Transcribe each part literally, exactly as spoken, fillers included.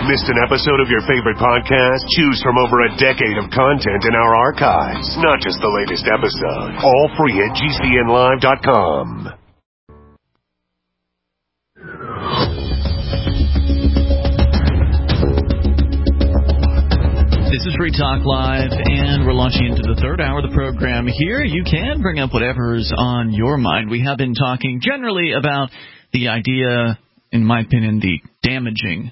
Missed an episode of your favorite podcast? Choose from over a decade of content in our archives, not just the latest episode. All free at G C N live dot com. This is Free Talk Live, and we're launching into the third hour of the program. Here, you can bring up whatever's on your mind. We have been talking generally about the idea, in my opinion, the damaging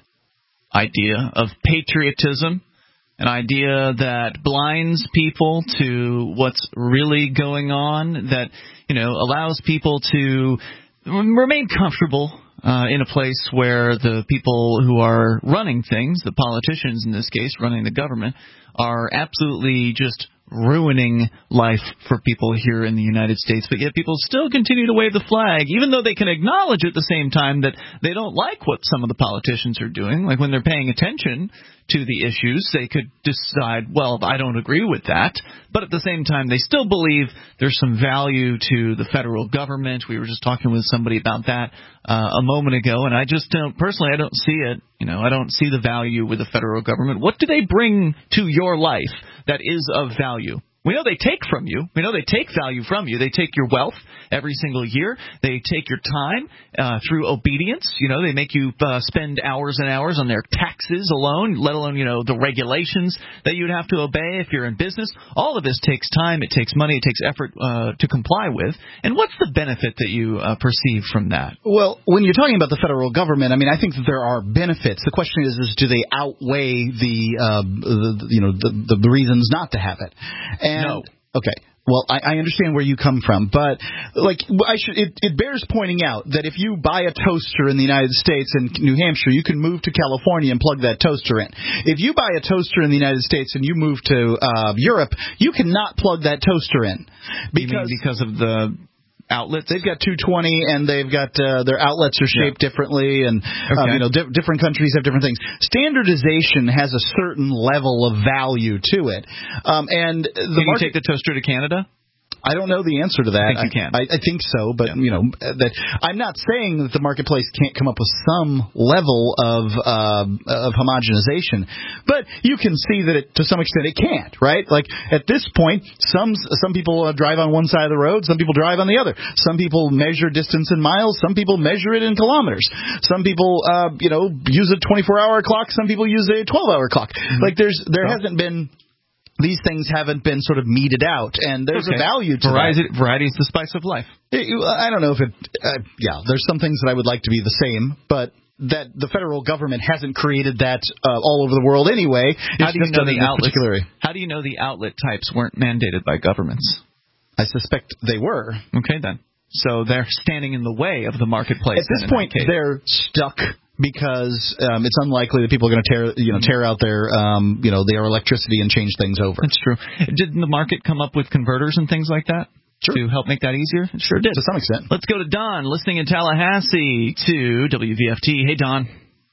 idea of patriotism, an idea that blinds people to what's really going on, that, you know, allows people to remain comfortable Uh, in a place where the people who are running things, the politicians in this case, running the government, are absolutely just ruining life for people here in the United States, but yet people still continue to wave the flag, even though they can acknowledge at the same time that they don't like what some of the politicians are doing. Like when they're paying attention to the issues, they could decide, well, I don't agree with that, but at the same time, they still believe there's some value to the federal government. We were just talking with somebody about that uh, a moment ago, and I just don't, personally, I don't see it. You know, I don't see the value with the federal government. What do they bring to your life that is of value? We know they take from you. We know they take value from you. They take your wealth every single year. They take your time uh, through obedience. You know, they make you uh, spend hours and hours on their taxes alone, let alone, you know, the regulations that you'd have to obey if you're in business. All of this takes time. It takes money. It takes effort uh, to comply with. And what's the benefit that you uh, perceive from that? Well, when you're talking about the federal government, I mean, I think that there are benefits. The question is, is do they outweigh the, uh, the you know, the, the reasons not to have it? And, no. Okay. Well, I, I understand where you come from, but like I should, it, it bears pointing out that if you buy a toaster in the United States and New Hampshire, you can move to California and plug that toaster in. If you buy a toaster in the United States and you move to uh, Europe, you cannot plug that toaster in because you mean because of the outlets. They've got two twenty, and they've got uh, their outlets are shaped yeah. differently, and okay. um, you know, di- different countries have different things. Standardization has a certain level of value to it. Um, and the Can you market- take the toaster to Canada? I don't know the answer to that. I think you can. I, I think so, but yeah. you know, that I'm not saying that the marketplace can't come up with some level of uh, of homogenization, but you can see that it, to some extent it can't, right? Like at this point, some some people uh, drive on one side of the road, some people drive on the other. Some people measure distance in miles, some people measure it in kilometers. Some people, uh, you know, use a twenty-four hour clock, some people use a twelve hour clock. Mm-hmm. Like there's there oh. hasn't been. These things haven't been sort of meted out, and there's okay. a value to variety, that. Variety is the spice of life. It, I don't know if it uh, – yeah, there's some things that I would like to be the same, but that the federal government hasn't created that uh, all over the world anyway. How do, you know the outlets, particular... how do you know the outlet types weren't mandated by governments? I suspect they were. Okay, then. So they're standing in the way of the marketplace. At this point, they're stuck – because um, it's unlikely that people are going to tear, you know, tear out their, um, you know, their electricity and change things over. That's true. Didn't the market come up with converters and things like that sure. to help make that easier? It sure did. To some extent. Let's go to Don, listening in Tallahassee to W V F T. Hey, Don.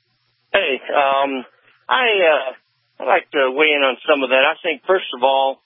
Hey, um, I uh, I'd like to weigh in on some of that. I think, first of all,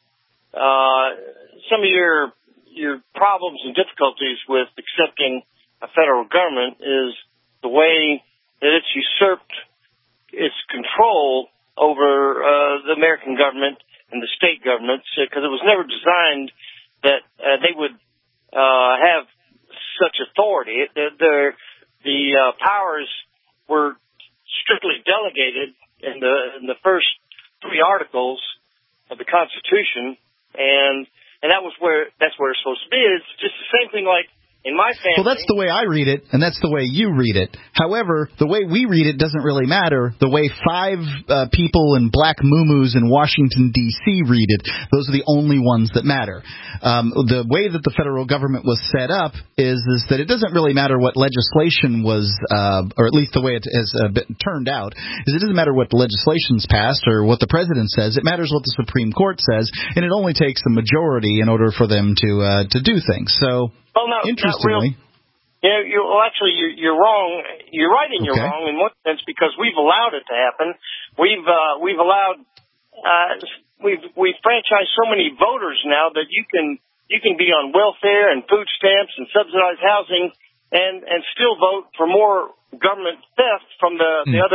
uh, some of your your problems and difficulties with accepting a federal government is the way that it's usurped its control over uh, the American government and the state governments, because uh, it was never designed that uh, they would uh, have such authority. It, the the, the uh, powers were strictly delegated in the in the first three articles of the Constitution, and and that was where that's where it's supposed to be. It's just the same thing like. In my family. Well, that's the way I read it, and that's the way you read it. However, the way we read it doesn't really matter. The way five uh, people in black muumuus in Washington, D C read it, those are the only ones that matter. Um, the way that the federal government was set up is, is that it doesn't really matter what legislation was, uh, or at least the way it has uh, been turned out, is it doesn't matter what the legislation's passed or what the president says. It matters what the Supreme Court says, and it only takes a majority in order for them to uh, to do things. So... Well, no, interestingly, yeah, you well, actually, you're, you're wrong. You're right, and you're okay. wrong in one sense because we've allowed it to happen. We've uh, we've allowed uh, we've we've franchised so many voters now that you can you can be on welfare and food stamps and subsidized housing and and still vote for more government theft from the, mm. the other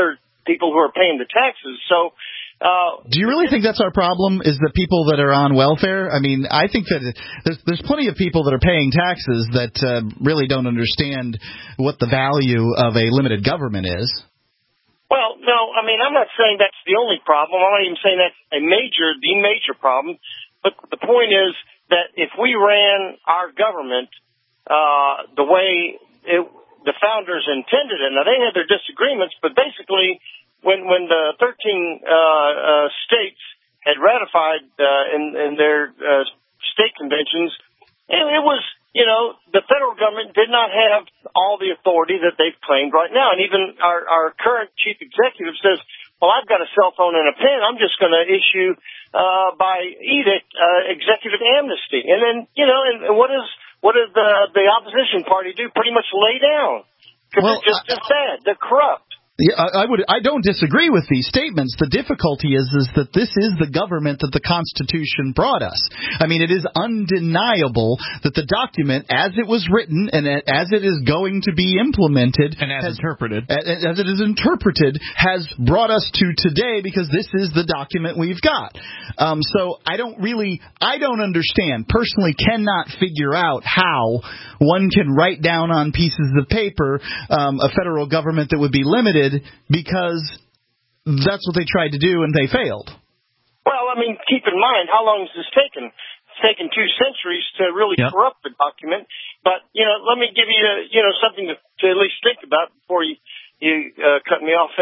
people who are paying the taxes. So, uh, do you really think that's our problem? Is that people that are on welfare? I mean, I think that there's there's plenty of people that are paying taxes that uh, really don't understand what the value of a limited government is. Well, no, I mean, I'm not saying that's the only problem. I'm not even saying that's a major, the major problem. But the point is that if we ran our government uh, the way it, the founders intended it, now they had their disagreements, but basically when when the thirteen uh, uh, states had ratified uh, in, in their uh, state conventions, it, it was, you know, the federal government did not have all the authority that they've claimed right now. And even our, our current chief executive says, well, I've got a cell phone and a pen. I'm just going to issue uh, by edict uh, executive amnesty. And then, you know, and what is what does the the opposition party do? Pretty much lay down because well, they're just I, as bad. They're corrupt. Yeah, I, I would. I don't disagree with these statements. The difficulty is, is that this is the government that the Constitution brought us. I mean, it is undeniable that the document, as it was written and as it is going to be implemented, and as has, interpreted, as it is interpreted, has brought us to today because this is the document we've got. Um, so I don't really, I don't understand. Personally, cannot figure out how one can write down on pieces of paper um, a federal government that would be limited. Because that's what they tried to do and they failed. Well, I mean, keep in mind, how long has this taken? It's taken two centuries to really yep. corrupt the document. But, you know, let me give you, you know, something to, to at least think about before you, you uh, cut me off.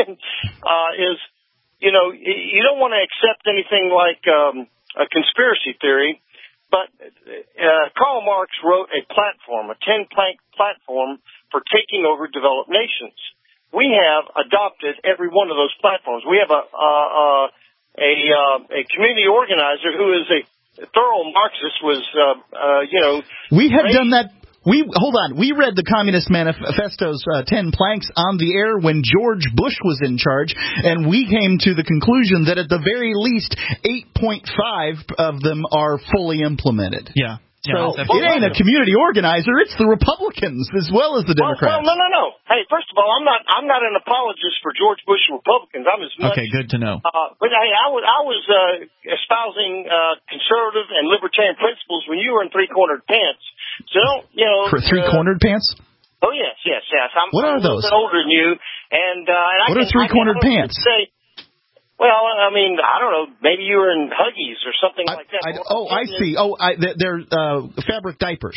uh, is, you know, you don't want to accept anything like um, a conspiracy theory. But uh, Karl Marx wrote a platform, a ten-plank platform for taking over developed nations. We have adopted every one of those platforms. We have a uh, a uh, a community organizer who is a thorough Marxist. Was uh, uh, you know we have done that. We hold on. We read the Communist Manifesto's uh, ten planks on the air when George Bush was in charge, and we came to the conclusion that at the very least eight point five of them are fully implemented. Yeah. So yeah, it ain't a community organizer; it's the Republicans as well as the Democrats. Well, well, no, no, no. Hey, first of all, I'm not. I'm not an apologist for George Bush Republicans. I'm as much. Okay, good to know. Uh, but hey, I was I was uh, espousing uh, conservative and libertarian principles when you were in three-cornered pants. So don't you know? Three-cornered uh, pants? Oh yes, yes, yes. I'm, what I'm are those? A little bit older than you, and, uh, and what I are three-cornered pants? Say, well, I mean, I don't know. Maybe you were in Huggies or something I, like that. I, oh, I see. Oh, I, they're uh, fabric diapers.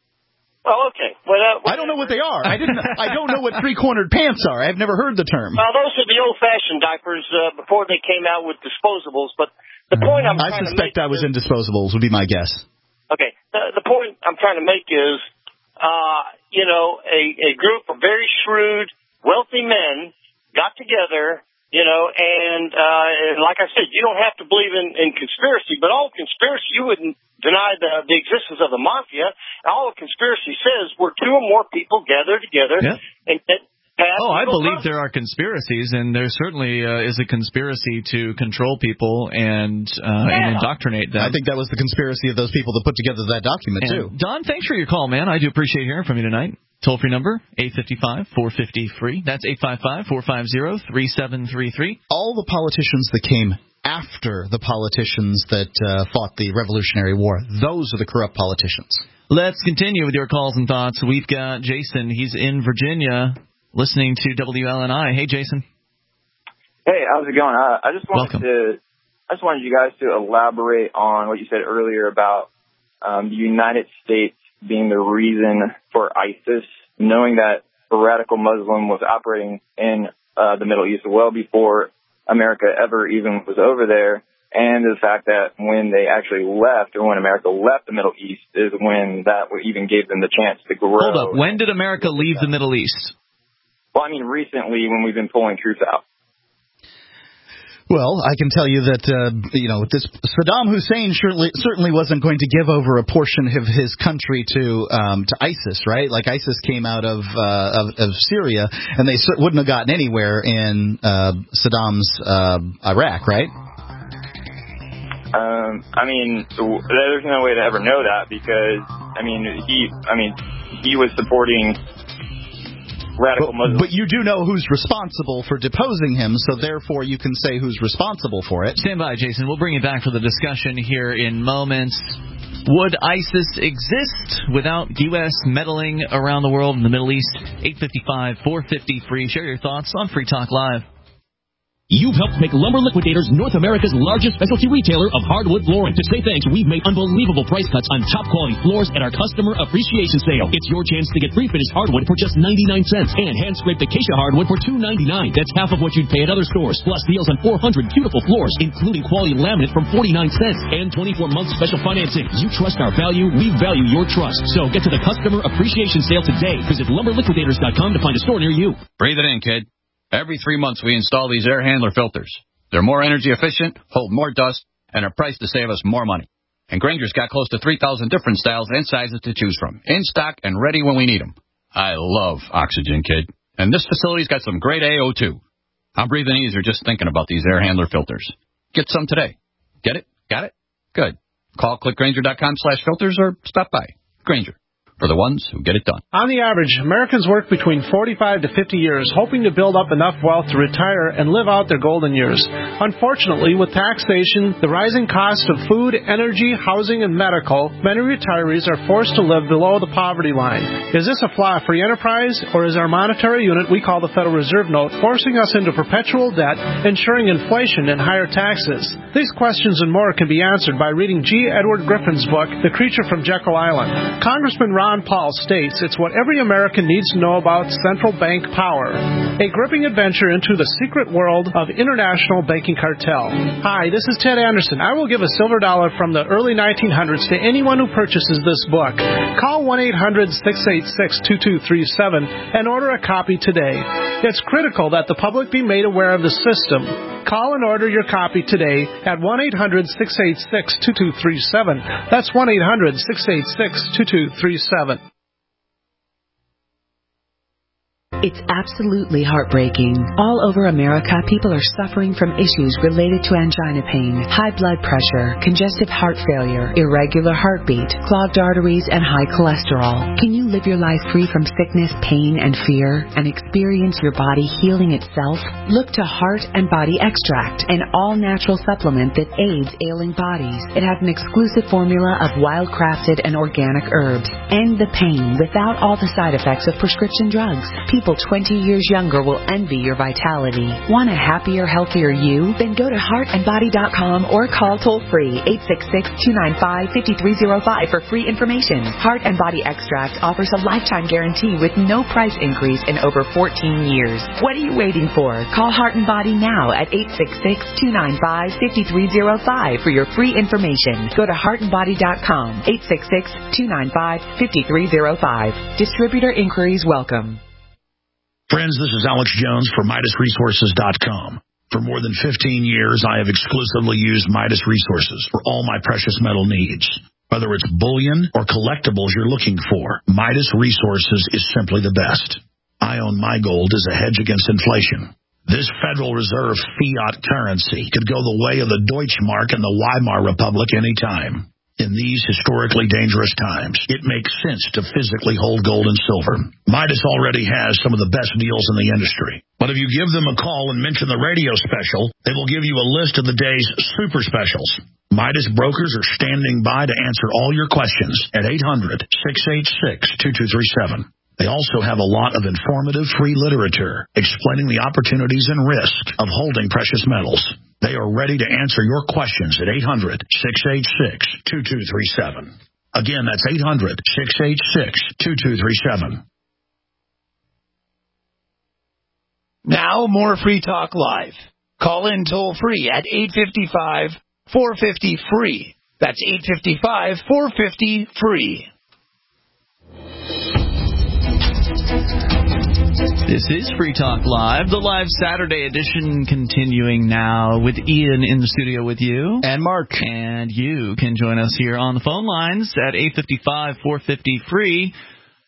Well, okay. Well, uh, I don't know what they are. I didn't. I don't know what three-cornered pants are. I've never heard the term. Well, those are the old-fashioned diapers uh, before they came out with disposables. But the point I'm I trying suspect to make I was is, in disposables. Would be my guess. Okay. The, the point I'm trying to make is, uh, you know, a, a group of very shrewd, wealthy men got together. You know, and, uh, and like I said, you don't have to believe in, in conspiracy, but all conspiracy, you wouldn't deny the, the existence of the mafia. All a conspiracy says, where two or more people gather together yeah. and get past. Oh, I believe process. there are conspiracies, and there certainly uh, is a conspiracy to control people and, uh, yeah. and indoctrinate them. I think that was the conspiracy of those people that put together that document, and too. Don, thanks for your call, man. I do appreciate hearing from you tonight. Toll-free number, eight five five, four five zero, free. That's eight five five, four five zero, three seven three three. All the politicians that came after the politicians that uh, fought the Revolutionary War, those are the corrupt politicians. Let's continue with your calls and thoughts. We've got Jason. He's in Virginia listening to W L N I. Hey, Jason. Hey, how's it going? I, I just wanted Welcome. to I just wanted you guys to elaborate on what you said earlier about um, the United States being the reason for ISIS, knowing that a radical Muslim was operating in uh, the Middle East well before America ever even was over there, and the fact that when they actually left, or when America left the Middle East, is when that even gave them the chance to grow. Hold up. When did America leave the Middle East? Well, I mean, recently when we've been pulling troops out. Well, I can tell you that, uh, you know, this Saddam Hussein certainly, certainly wasn't going to give over a portion of his country to um, to ISIS, right? Like ISIS came out of uh, of, of Syria, and they wouldn't have gotten anywhere in uh, Saddam's uh, Iraq, right? Um, I mean, there's no way to ever know that because, I mean, he, I mean, he was supporting radical but, Muslims. But you do know who's responsible for deposing him, so therefore you can say who's responsible for it. Stand by, Jason. We'll bring it back for the discussion here in moments. Would ISIS exist without U S meddling around the world in the Middle East? eight five five, four five zero, free. Share your thoughts on Free Talk Live. You've helped make Lumber Liquidators North America's largest specialty retailer of hardwood flooring. To say thanks, we've made unbelievable price cuts on top-quality floors at our customer appreciation sale. It's your chance to get pre-finished hardwood for just ninety-nine cents and hand-scraped acacia hardwood for two ninety-nine. That's half of what you'd pay at other stores, plus deals on four hundred beautiful floors, including quality laminate from forty-nine cents and twenty-four months special financing. You trust our value, we value your trust. So get to the customer appreciation sale today. Visit lumber liquidators dot com to find a store near you. Breathe it in, kid. Every three months we install these air handler filters. They're more energy efficient, hold more dust, and are priced to save us more money. And Grainger's got close to three thousand different styles and sizes to choose from, in stock and ready when we need them. I love Oxygen, kid. And this facility's got some great A O too. I'm breathing easier just thinking about these air handler filters. Get some today. Get it? Got it? Good. Call click Grainger dot com slash filters or stop by. Grainger. For the ones who get it done. On the average, Americans work between forty-five to fifty years, hoping to build up enough wealth to retire and live out their golden years. Unfortunately, with taxation, the rising cost of food, energy, housing, and medical, many retirees are forced to live below the poverty line. Is this a flaw free enterprise, or is our monetary unit we call the Federal Reserve Note forcing us into perpetual debt, ensuring inflation and higher taxes? These questions and more can be answered by reading G. Edward Griffin's book, The Creature from Jekyll Island. Congressman Ron Ron Paul states it's what every American needs to know about central bank power. A gripping adventure into the secret world of international banking cartel. Hi, this is Ted Anderson. I will give a silver dollar from the early nineteen hundreds to anyone who purchases this book. Call one eight hundred, six eight six, two two three seven and order a copy today. It's critical that the public be made aware of the system. Call and order your copy today at one eight hundred, six eight six, two two three seven. That's one eight hundred, six eight six, two two three seven. It's absolutely heartbreaking. All over America, people are suffering from issues related to angina pain, high blood pressure, congestive heart failure, irregular heartbeat, clogged arteries, and high cholesterol. Can you live your life free from sickness, pain, and fear, and experience your body healing itself? Look to Heart and Body Extract, an all-natural supplement that aids ailing bodies. It has an exclusive formula of wild-crafted and organic herbs. End the pain without all the side effects of prescription drugs. People twenty years younger will envy your vitality. Want a happier, healthier you? Then go to heart and body dot com or call toll-free eight six six, two nine five, five three zero five for free information. Heart and Body Extract offers a lifetime guarantee with no price increase in over fourteen years. What are you waiting for? Call Heart and Body now at eight six six, two nine five, five three zero five for your free information. Go to heart and body dot com, eight six six, two nine five, five three zero five. Distributor inquiries welcome. Friends, this is Alex Jones for Midas Resources dot com. For more than fifteen years, I have exclusively used Midas Resources for all my precious metal needs. Whether it's bullion or collectibles you're looking for, Midas Resources is simply the best. I own my gold as a hedge against inflation. This Federal Reserve fiat currency could go the way of the Deutschmark and the Weimar Republic any time. In these historically dangerous times, it makes sense to physically hold gold and silver. Midas already has some of the best deals in the industry. But if you give them a call and mention the radio special, they will give you a list of the day's super specials. Midas brokers are standing by to answer all your questions at eight hundred, six eight six, two two three seven. They also have a lot of informative free literature explaining the opportunities and risks of holding precious metals. They are ready to answer your questions at eight hundred, six eight six, two two three seven. Again, that's eight hundred, six eight six, two two three seven. Now, more Free Talk Live. Call in toll-free at eight five five, four five zero, free. That's eight five five, four five zero, free. This is Free Talk Live, the live Saturday edition continuing now with Ian in the studio with you. And Mark. And you can join us here on the phone lines at eight five five, four five zero, free.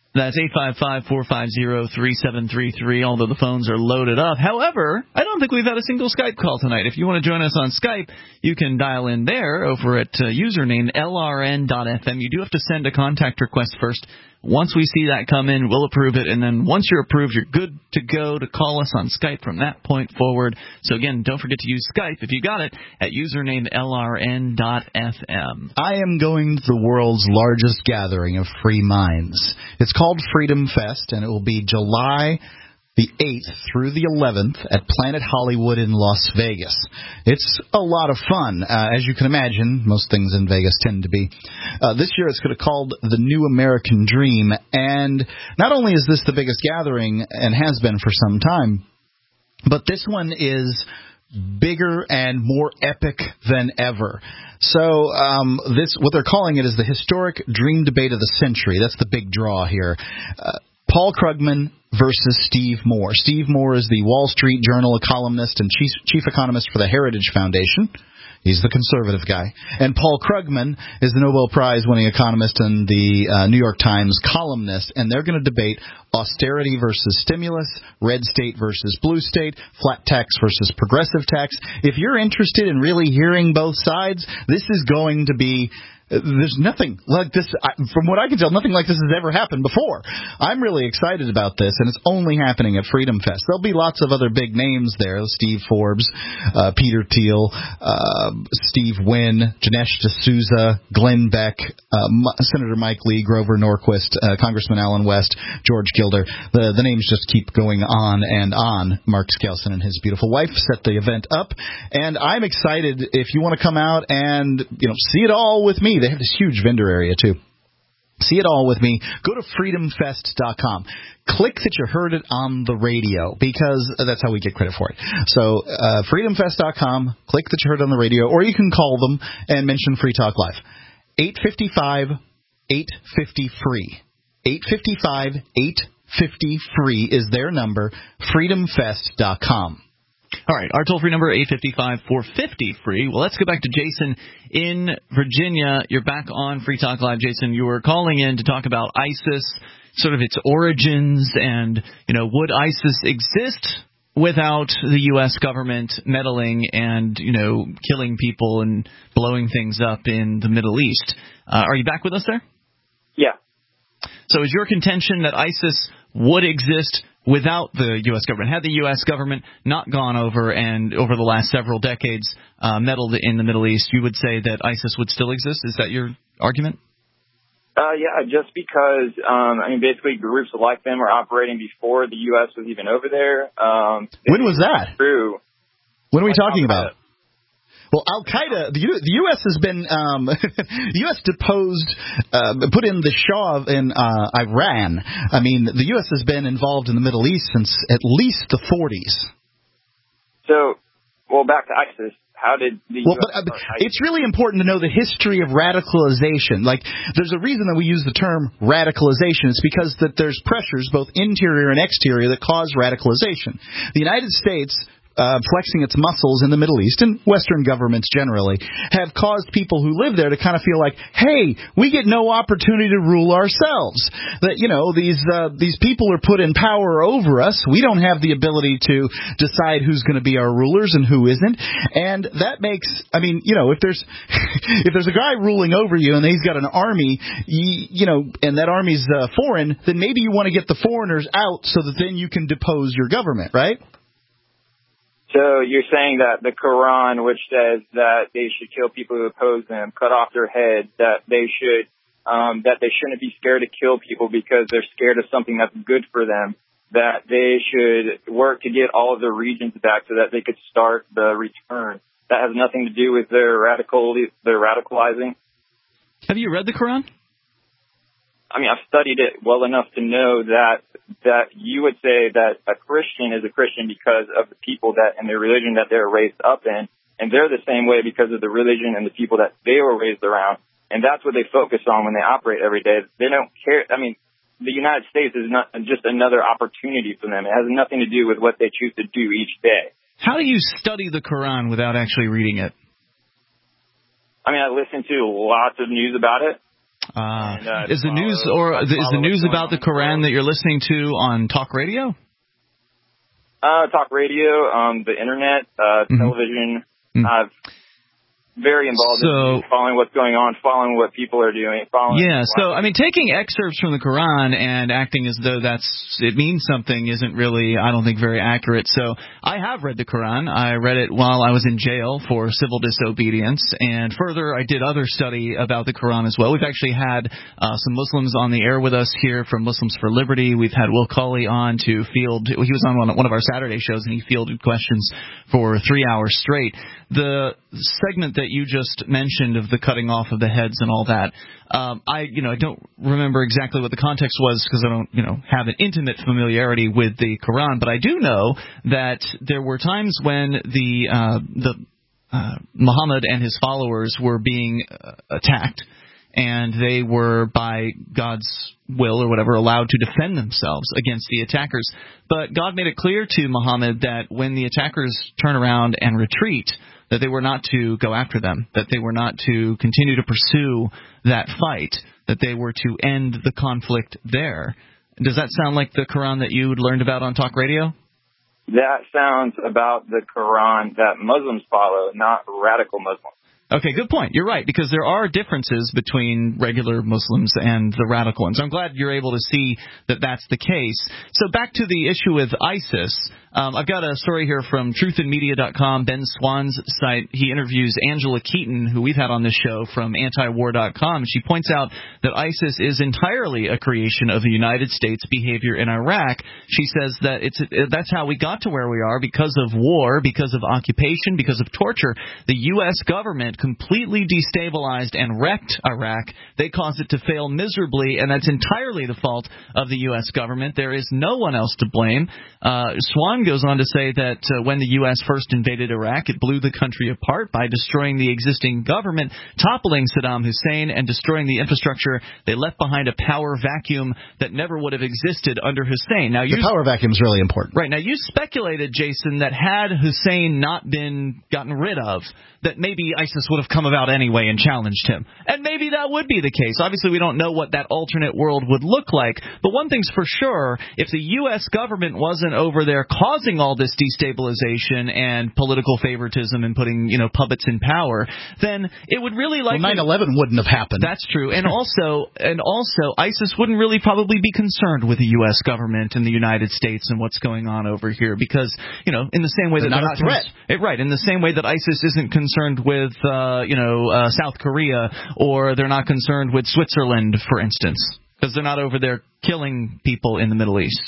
That's eight five five, four five zero, three seven three three, although the phones are loaded up. However, I don't think we've had a single Skype call tonight. If you want to join us on Skype, you can dial in there over at uh, username L R N dot F M. You do have to send a contact request first. Once we see that come in, we'll approve it, and then once you're approved, you're good to go to call us on Skype from that point forward. So, again, don't forget to use Skype, if you got it, at username L R N dot F M. I am going to the world's largest gathering of free minds. It's called Freedom Fest, and it will be July the eighth through the eleventh at Planet Hollywood in Las Vegas. It's a lot of fun. Uh, as you can imagine, most things in Vegas tend to be. Uh, this year it's called the New American Dream, and not only is this the biggest gathering, and has been for some time, but this one is bigger and more epic than ever. So um, this, what they're calling it is the Historic Dream Debate of the Century. That's the big draw here. Uh, Paul Krugman versus Steve Moore. Steve Moore is the Wall Street Journal columnist and chief, chief economist for the Heritage Foundation. He's the conservative guy. And Paul Krugman is the Nobel Prize-winning economist and the uh, New York Times columnist. And they're going to debate austerity versus stimulus, red state versus blue state, flat tax versus progressive tax. If you're interested in really hearing both sides, this is going to be... There's nothing like this, from what I can tell, nothing like this has ever happened before. I'm really excited about this, and it's only happening at Freedom Fest. There'll be lots of other big names there, Steve Forbes, uh, Peter Thiel, uh, Steve Wynn, Dinesh D'Souza, Glenn Beck, uh, Senator Mike Lee, Grover Norquist, uh, Congressman Alan West, George Gilder. The, the names just keep going on and on. Mark Skelson and his beautiful wife set the event up, and I'm excited if you want to come out and, you know, see it all with me. They have this huge vendor area, too. See it all with me. Go to freedom fest dot com. Click that you heard it on the radio, because that's how we get credit for it. So uh, freedom fest dot com, click that you heard it on the radio, or you can call them and mention Free Talk Live. eight five five, eight five zero, free. eight five five, eight five zero, free is their number, freedom fest dot com. All right, our toll-free number, eight five five, four five zero, free. Well, let's go back to Jason in Virginia. You're back on Free Talk Live, Jason. You were calling in to talk about ISIS, sort of its origins, and, you know, would ISIS exist without the U S government meddling and, you know, killing people and blowing things up in the Middle East? Uh, are you back with us there? Yeah. So is your contention that ISIS would exist without the U S government? Had the U S government not gone over and over the last several decades uh, meddled in the Middle East, you would say that ISIS would still exist? Is that your argument? Uh, yeah, just because, um, I mean, basically groups like them were operating before the U S was even over there. Um, when was that? True. What are we talking about? Well, Al-Qaeda, the, U, the U S has been, um, the U S deposed, uh, put in the Shah in uh, Iran. I mean, the U S has been involved in the Middle East since at least the forties. So, well, back to ISIS. How did the well, U S but, uh, it's really important to know the history of radicalization. Like, there's a reason that we use the term radicalization. It's because that there's pressures, both interior and exterior, that cause radicalization. The United States, Uh, flexing its muscles in the Middle East, and Western governments generally, have caused people who live there to kind of feel like, hey, we get no opportunity to rule ourselves. That, you know, these uh, these people are put in power over us. We don't have the ability to decide who's going to be our rulers and who isn't. And that makes, I mean, you know, if there's if there's a guy ruling over you and he's got an army, you, you know, and that army's uh, foreign, then maybe you want to get the foreigners out so that then you can depose your government, right? So you're saying that the Quran, which says that they should kill people who oppose them, cut off their heads, that they should, um, that they shouldn't be scared to kill people because they're scared of something that's good for them, that they should work to get all of their regions back so that they could start the return. That has nothing to do with their radical, their radicalizing. Have you read the Quran? I mean, I've studied it well enough to know that that you would say that a Christian is a Christian because of the people that and the religion that they're raised up in, and they're the same way because of the religion and the people that they were raised around, and that's what they focus on when they operate every day. They don't care. I mean, the United States is not just another opportunity for them. It has nothing to do with what they choose to do each day. How do you study the Quran without actually reading it? I mean, I listen to lots of news about it. Uh, and, uh, is the follow, news or is the news about the Quran that you're listening to on talk radio? Uh, talk radio, um, the internet, uh, mm-hmm. television. Mm-hmm. Uh, very involved so, in following what's going on, following what people are doing. Following yeah, so, I mean, taking excerpts from the Quran and acting as though that's it means something isn't really, I don't think, very accurate. So I have read the Quran. I read it while I was in jail for civil disobedience. And further, I did other study about the Quran as well. We've actually had uh, some Muslims on the air with us here from Muslims for Liberty. We've had Will Culley on to field. He was on one, one of our Saturday shows, and he fielded questions for three hours straight. The segment that you just mentioned of the cutting off of the heads and all that, um, I, you know, I don't remember exactly what the context was because I don't, you know, have an intimate familiarity with the Quran, but I do know that there were times when the uh, the uh, Muhammad and his followers were being uh, attacked, and they were, by God's will or whatever, allowed to defend themselves against the attackers. But God made it clear to Muhammad that when the attackers turn around and retreat, that they were not to go after them, that they were not to continue to pursue that fight, that they were to end the conflict there. Does that sound like the Quran that you learned about on talk radio? That sounds about the Quran that Muslims follow, not radical Muslims. Okay, good point. You're right, because there are differences between regular Muslims and the radical ones. I'm glad you're able to see that that's the case. So back to the issue with ISIS. Um, I've got a story here from truth in media dot com, Ben Swan's site. He interviews Angela Keaton, who we've had on this show, from anti war dot com. She points out that ISIS is entirely a creation of the United States' behavior in Iraq. She says that it's that's how we got to where we are, because of war, because of occupation, because of torture. The U S government completely destabilized and wrecked Iraq. They caused it to fail miserably, and that's entirely the fault of the U S government. There is no one else to blame. Uh, Swan goes on to say that uh, when the U S first invaded Iraq, it blew the country apart by destroying the existing government, toppling Saddam Hussein, and destroying the infrastructure. They left behind a power vacuum that never would have existed under Hussein. Now, you, the power vacuum is really important. Right. Now, you speculated, Jason, that had Hussein not been gotten rid of, that maybe ISIS would have come about anyway and challenged him. And maybe that would be the case. Obviously, we don't know what that alternate world would look like. But one thing's for sure, if the U S government wasn't over there causing all this destabilization and political favoritism and putting, you know, puppets in power, then it would really likely... Well, nine eleven wouldn't have happened. That's true. And also, and also, ISIS wouldn't really probably be concerned with the U S government and the United States and what's going on over here because, you know, in the same way they're that... not a threat. It, right. In the same way that ISIS isn't concerned with, uh, you know, uh, South Korea, or they're not concerned with Switzerland, for instance, because they're not over there killing people in the Middle East.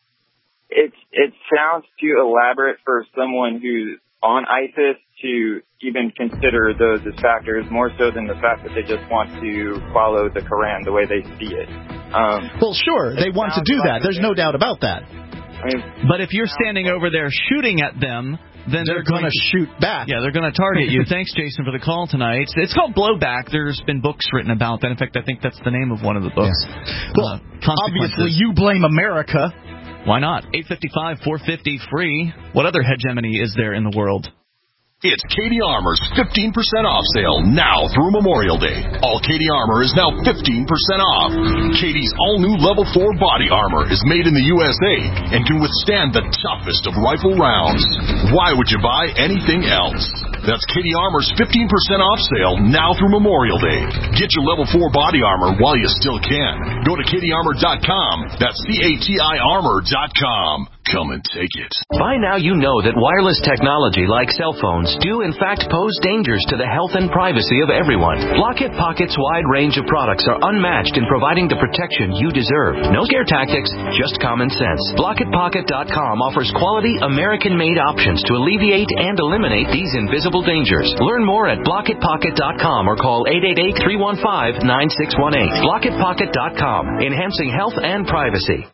It, it sounds too elaborate for someone who's on ISIS to even consider those as factors, more so than the fact that they just want to follow the Quran the way they see it. Um, well, sure, they want to do that. There's no doubt about that. I mean, but if you're standing over there shooting at them, then they're, they're going to shoot back. Yeah, they're going to target you. Thanks, Jason, for the call tonight. It's called Blowback. There's been books written about that. In fact, I think that's the name of one of the books. Yeah. Well, uh, obviously, you blame America. Why not? eight five five, four five zero, free. What other hegemony is there in the world? It's Katie Armor's fifteen percent off sale now through Memorial Day. All Katie Armor is now fifteen percent off. Katie's all-new Level four body armor is made in the U S A and can withstand the toughest of rifle rounds. Why would you buy anything else? That's Katie Armor's fifteen percent off sale now through Memorial Day. Get your Level four body armor while you still can. Go to Katie Armor dot com. That's C A T I Armor dot com. Come and take it. By now you know that wireless technology like cell phones do in fact pose dangers to the health and privacy of everyone. Blockit Pocket's wide range of products are unmatched in providing the protection you deserve. No scare tactics, just common sense. Blockit Pocket dot com offers quality American-made options to alleviate and eliminate these invisible dangers. Learn more at Blockit Pocket dot com or call eight eight eight, three one five, nine six one eight. Blockit Pocket dot com, enhancing health and privacy.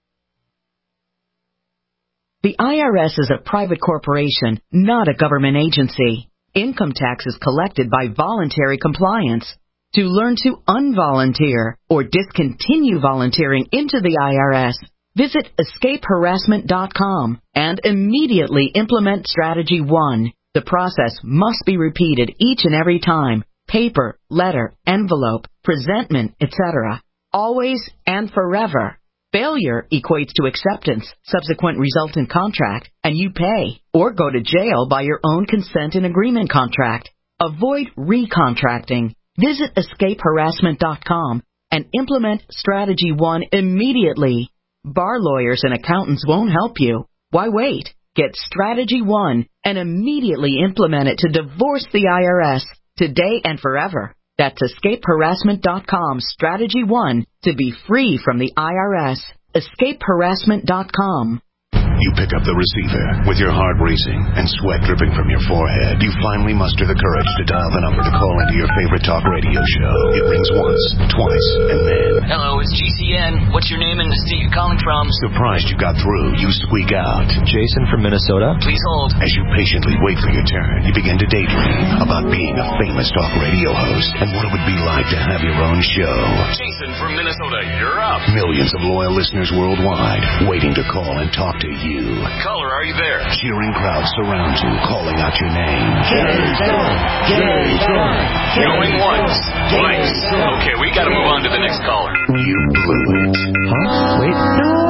The I R S is a private corporation, not a government agency. Income tax is collected by voluntary compliance. To learn to unvolunteer or discontinue volunteering into the I R S, visit escape harassment dot com and immediately implement Strategy one. The process must be repeated each and every time. Paper, letter, envelope, presentment, et cetera. Always and forever. Failure equates to acceptance, subsequent resultant contract, and you pay or go to jail by your own consent and agreement contract. Avoid recontracting. Visit escape harassment dot com and implement Strategy One immediately. Bar lawyers and accountants won't help you. Why wait? Get Strategy One and immediately implement it to divorce the I R S today and forever. That's escape harassment dot com, Strategy One, to be free from the I R S. escape harassment dot com. You pick up the receiver with your heart racing and sweat dripping from your forehead. You finally muster the courage to dial the number to call into your favorite talk radio show. It rings once, twice, and then... Hello, it's G C N. What's your name and the state you're calling from? Surprised you got through, you squeak out. Jason from Minnesota. Please hold. As you patiently wait for your turn, you begin to daydream about being a famous talk radio host and what it would be like to have your own show. Jason from Minnesota, you're up. Millions of loyal listeners worldwide waiting to call and talk to you. Caller, are you there? Cheering crowds surround you, calling out your name. Jason! Jason! Going once, twice. Okay, we gotta move on to the next caller. You blew it. Huh? Wait.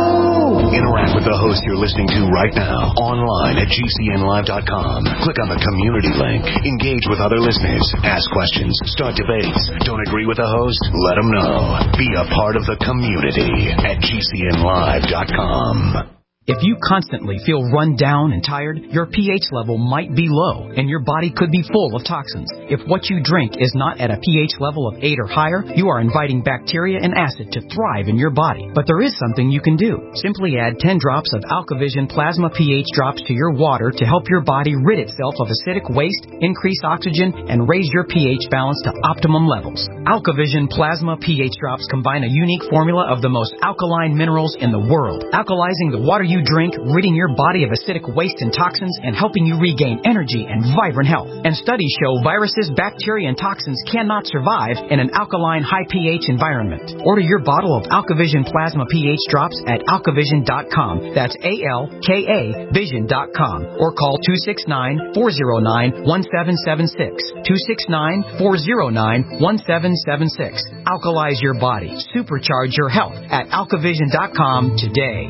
No! Interact with the host you're listening to right now, online at G C N live dot com. Click on the community link. Engage with other listeners. Ask questions. Start debates. Don't agree with the host? Let them know. Be a part of the community at G C N live dot com. If you constantly feel run down and tired, your pH level might be low, and your body could be full of toxins. If what you drink is not at a pH level of eight or higher, you are inviting bacteria and acid to thrive in your body. But there is something you can do. Simply add ten drops of AlkaVision Plasma pH drops to your water to help your body rid itself of acidic waste, increase oxygen, and raise your pH balance to optimum levels. AlkaVision Plasma pH drops combine a unique formula of the most alkaline minerals in the world, alkalizing the water you drink, ridding your body of acidic waste and toxins, and helping you regain energy and vibrant health. And studies show viruses, bacteria, and toxins cannot survive in an alkaline, high pH environment. Order your bottle of AlkaVision Plasma pH drops at alkavision dot com. That's A L K A vision dot com. Or call two six nine, four zero nine, one seven seven six. two six nine, four zero nine, one seven seven six. Alkalize your body. Supercharge your health at alkavision dot com today.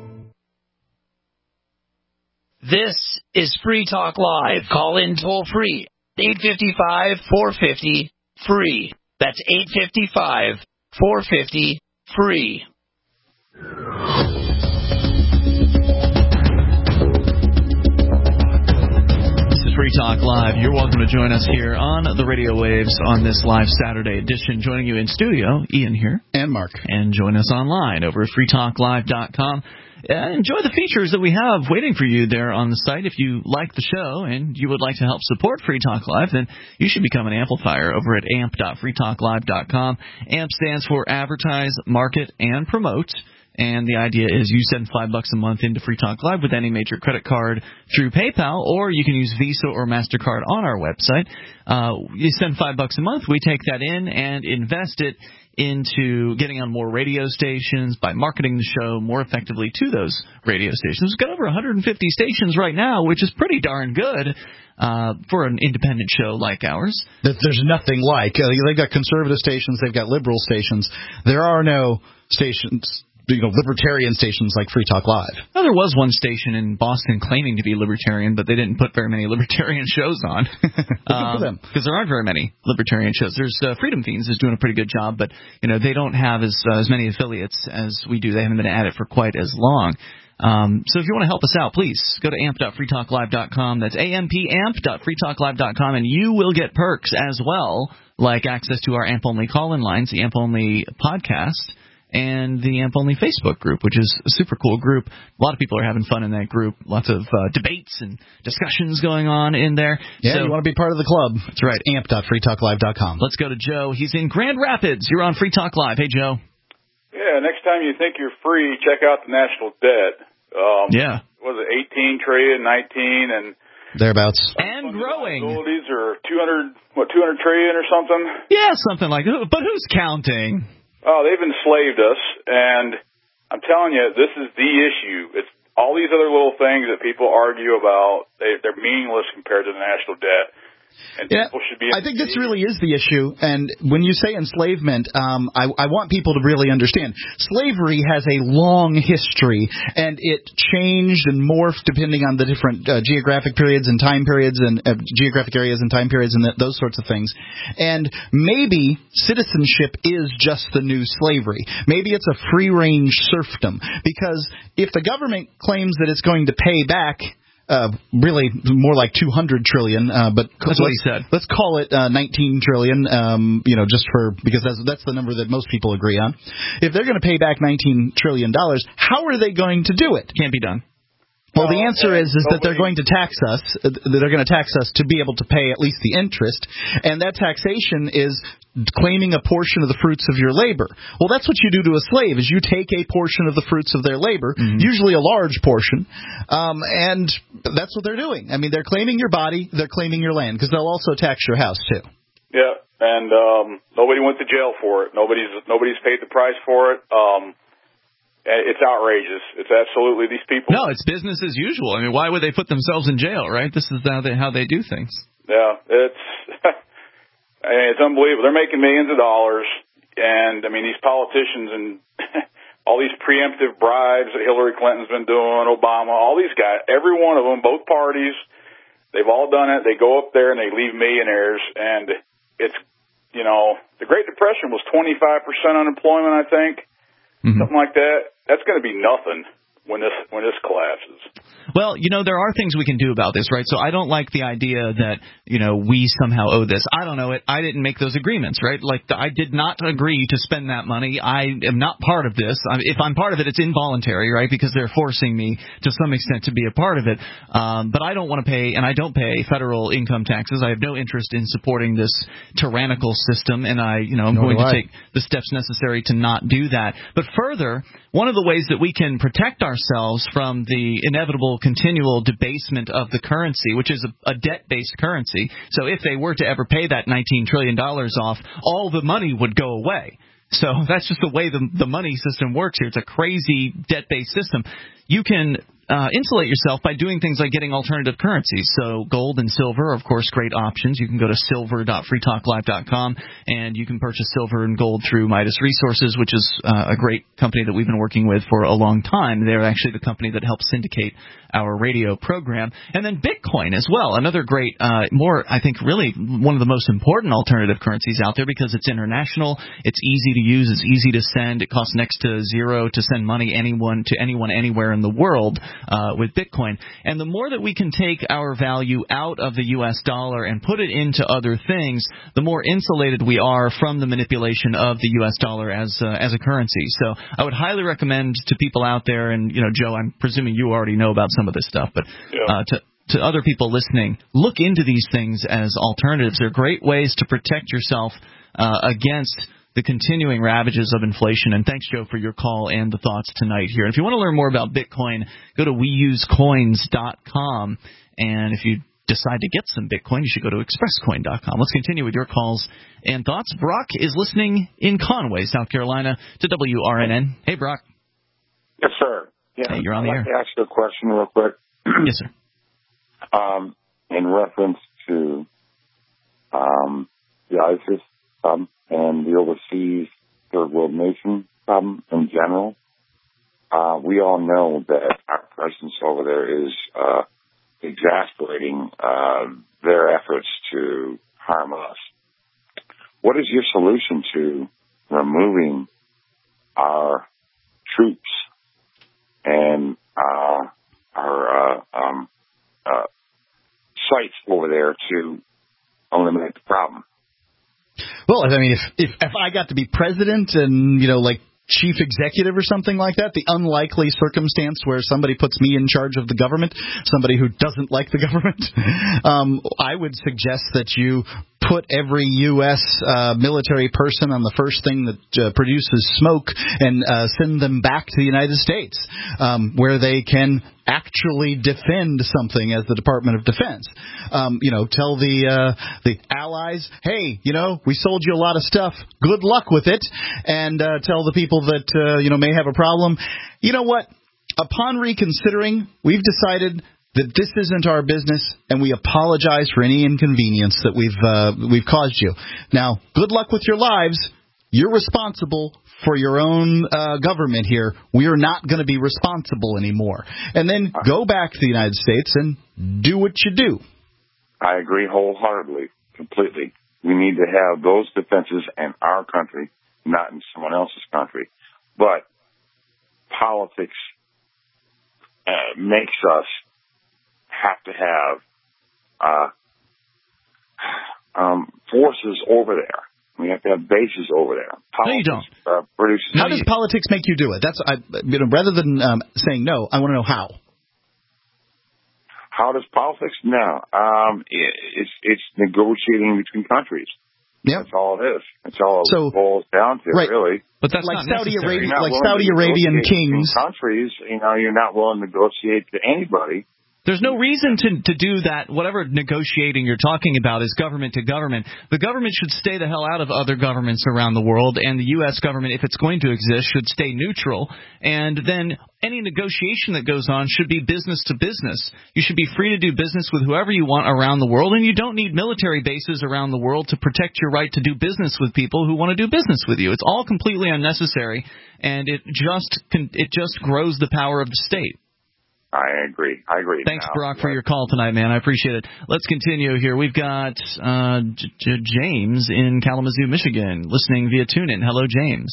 This is Free Talk Live. Call in toll free. eight five five, four five zero, free. That's eight five five, four five zero, free. This is Free Talk Live. You're welcome to join us here on the radio waves on this live Saturday edition. Joining you in studio, Ian here. And Mark. And join us online over at free talk live dot com. Uh, enjoy the features that we have waiting for you there on the site. If you like the show and you would like to help support Free Talk Live, then you should become an amplifier over at amp dot free talk live dot com. AMP stands for Advertise, Market, and Promote. And the idea is you send five bucks a month into Free Talk Live with any major credit card through PayPal, or you can use Visa or MasterCard on our website. Uh, you send five bucks a month, we take that in and invest it into getting on more radio stations by marketing the show more effectively to those radio stations. We've got over one hundred fifty stations right now, which is pretty darn good uh, for an independent show like ours. There's nothing like. Uh, they've got conservative stations. They've got liberal stations. There are no stations, you know, libertarian stations like Free Talk Live. Well, there was one station in Boston claiming to be libertarian, but they didn't put very many libertarian shows on. um, because there aren't very many libertarian shows. There's uh, Freedom Fiends is doing a pretty good job, but you know they don't have as uh, as many affiliates as we do. They haven't been at it for quite as long. Um, so if you want to help us out, please go to amp dot free talk live dot com. That's amp dot free talk live dot com, and you will get perks as well, like access to our AMP Only call-in lines, the AMP Only podcast, and the AMP Only Facebook group, which is a super cool group. A lot of people are having fun in that group. Lots of uh, debates and discussions going on in there. Yeah, so, you want to be part of the club. That's right. amp dot free talk live dot com. Let's go to Joe. He's in Grand Rapids. You're on Free Talk Live. Hey, Joe. Yeah, next time you think you're free, check out the national debt. Um, yeah. Was it eighteen trillion, nineteen, and thereabouts? And growing. Liabilities are two hundred, what, two hundred trillion or something? Yeah, something like that. But who's counting? Oh, they've enslaved us, and I'm telling you, this is the issue. It's all these other little things that people argue about. They, they're meaningless compared to the national debt. And yeah, people should be. I think this really is the issue. And when you say enslavement, um, I, I want people to really understand. Slavery has a long history, and it changed and morphed depending on the different uh, geographic periods and time periods and uh, geographic areas and time periods and th- those sorts of things. And maybe citizenship is just the new slavery. Maybe it's a free-range serfdom. Because if the government claims that it's going to pay back Uh, really more like two hundred trillion, uh, but that's what he said. Let's call it uh, nineteen trillion, um, you know, just for, because that's, that's the number that most people agree on. If they're going to pay back nineteen trillion dollars, how are they going to do it? Can't be done. Well, the answer is is that they're going to tax us. They're going to tax us to be able to pay at least the interest, and that taxation is claiming a portion of the fruits of your labor. Well, that's what you do to a slave: is you take a portion of the fruits of their labor, mm-hmm. usually a large portion, um, and that's what they're doing. I mean, they're claiming your body, they're claiming your land, because they'll also tax your house too. Yeah, and um, nobody went to jail for it. Nobody's nobody's paid the price for it. Um, It's outrageous. It's absolutely these people. No, it's business as usual. I mean, why would they put themselves in jail, right? This is how they how they do things. Yeah, it's I mean, it's unbelievable. They're making millions of dollars, and I mean, these politicians and all these preemptive bribes that Hillary Clinton's been doing, Obama, all these guys, every one of them, both parties, they've all done it. They go up there and they leave millionaires, and it's, you know, the Great Depression was twenty-five percent unemployment, I think. Mm-hmm. Something like that. That's going to be nothing when this when this collapses. Well, you know, there are things we can do about this, right? So I don't like the idea that, you know, we somehow owe this. I don't know it. I didn't make those agreements, right? Like, I did not agree to spend that money. I am not part of this. If I'm part of it, it's involuntary, right? Because they're forcing me to some extent to be a part of it. Um, but I don't want to pay, and I don't pay federal income taxes. I have no interest in supporting this tyrannical system, and I, you know, I'm Nor going to I. take the steps necessary to not do that. But further, one of the ways that we can protect ourselves from the inevitable continual debasement of the currency, which is a, a debt-based currency. So if they were to ever pay that nineteen trillion dollars off, all the money would go away. So that's just the way the, the money system works here. It's a crazy debt-based system. You can uh, insulate yourself by doing things like getting alternative currencies. So gold and silver are, of course, great options. You can go to silver dot free talk live dot com, and you can purchase silver and gold through Midas Resources, which is uh, a great company that we've been working with for a long time. They're actually the company that helps syndicate our radio program. And then Bitcoin as well, another great, uh, more, I think, really one of the most important alternative currencies out there because it's international, it's easy to use, it's easy to send, it costs next to zero to send money anyone to anyone anywhere in the world uh, with Bitcoin. And the more that we can take our value out of the U S dollar and put it into other things, the more insulated we are from the manipulation of the U S dollar as uh, as a currency. So I would highly recommend to people out there, and, you know, Joe, I'm presuming you already know about some of this stuff, but uh, to to other people listening, look into these things as alternatives. They're great ways to protect yourself uh, against the continuing ravages of inflation. And thanks, Joe, for your call and the thoughts tonight here. And if you want to learn more about Bitcoin, go to we use coins dot com. And if you decide to get some Bitcoin, you should go to express coin dot com. Let's continue with your calls and thoughts. Brock is listening in Conway, South Carolina, to W R N N. Hey, Brock. Yes, sir. Yeah, hey, you're on the I'd air. like to ask you a question real quick. Yes, sir. Um, in reference to um, the ISIS problem and the overseas third world nation problem in general, uh, we all know that our presence over there is uh, exasperating uh, their efforts to harm us. What is your solution to removing our troops and uh, our uh, um, uh, sites over there to eliminate the problem? Well, I mean, if, if if I got to be president and, you know, like chief executive or something like that, the unlikely circumstance where somebody puts me in charge of the government, somebody who doesn't like the government, um, I would suggest that you put every U S uh, military person on the first thing that uh, produces smoke and uh, send them back to the United States, um, where they can actually defend something as the Department of Defense. Um, you know, tell the uh, the allies, hey, you know, we sold you a lot of stuff. Good luck with it. And uh, tell the people that, uh, you know, may have a problem, you know what? Upon reconsidering, we've decided that this isn't our business, and we apologize for any inconvenience that we've uh, we've caused you. Now, good luck with your lives. You're responsible for your own uh, government here. We are not going to be responsible anymore. And then go back to the United States and do what you do. I agree wholeheartedly, completely. We need to have those defenses in our country, not in someone else's country. But politics uh, makes us have to have uh, um, forces over there. We have to have bases over there. Politics, no, you don't. Uh, produces how does politics make you do it? That's I, you know, rather than um, saying no, I want to know how. How does politics? No, um, it, it's it's negotiating between countries. Yep. That's all it is. That's all it so, boils down to, right. really. But that's like not Saudi necessary. Arabia, like Saudi Arabian kings. Countries, you know, you're not willing to negotiate to anybody. There's no reason to to do that. Whatever negotiating you're talking about is government to government. The government should stay the hell out of other governments around the world, and the U S government, if it's going to exist, should stay neutral. And then any negotiation that goes on should be business to business. You should be free to do business with whoever you want around the world, and you don't need military bases around the world to protect your right to do business with people who want to do business with you. It's all completely unnecessary, and it just it just grows the power of the state. I agree. I agree. Thanks, now. Brock, for your call tonight, man. I appreciate it. Let's continue here. We've got uh, J- J- James in Kalamazoo, Michigan, listening via TuneIn. Hello, James.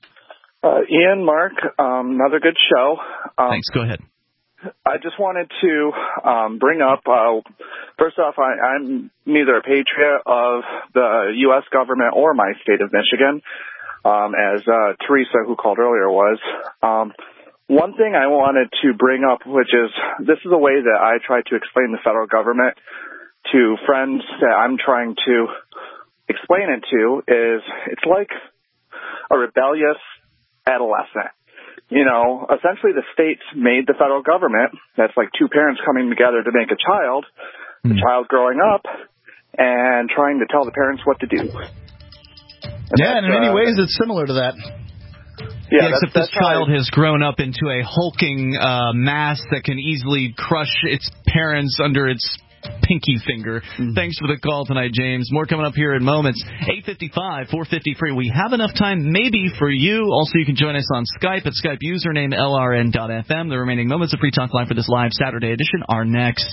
Uh, Ian, Mark, um, another good show. Um, Thanks. Go ahead. I just wanted to um, bring up, uh, first off, I, I'm neither a patriot of the U S government or my state of Michigan, um, as uh, Teresa, who called earlier, was. Um, One thing I wanted to bring up, which is this is a way that I try to explain the federal government to friends that I'm trying to explain it to, is it's like a rebellious adolescent. You know, essentially the states made the federal government. That's like two parents coming together to make a child, the mm. child growing up, and trying to tell the parents what to do. And yeah, and in many uh, ways it's similar to that. Yeah, yeah except this child I... has grown up into a hulking uh, mass that can easily crush its parents under its pinky finger. Mm-hmm. Thanks for the call tonight, James. More coming up here in moments. eight fifty-five, four fifty free. We have enough time maybe for you. Also, you can join us on Skype at Skype username L R N dot F M. The remaining moments of Free Talk Live for this live Saturday edition are next.